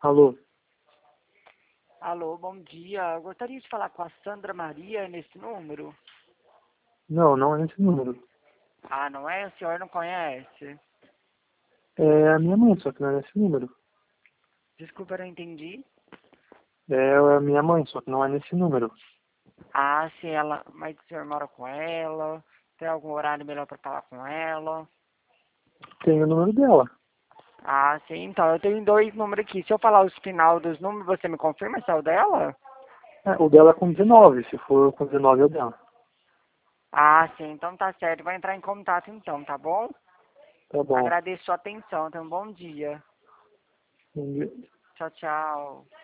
Alô? Alô, bom dia. Eu gostaria de falar com a Sandra Maria nesse número. Não, não é esse número. Ah, não é? O senhor não conhece? É a minha mãe, só que não é nesse número. Desculpa, eu não entendi. É a minha mãe, só que não é nesse número. Ah, se ela... Mas o senhor mora com ela? Tem algum horário melhor para falar com ela? Tem o número dela. Ah, sim. Então, eu tenho dois números aqui. Se eu falar os final dos números, você me confirma se é o dela? É, o dela é com 19, se for com 19 é o dela. Ah, sim. Então tá certo. Vai entrar em contato então, tá bom? Tá bom. Agradeço sua atenção. Tenha um bom dia. Tchau, tchau.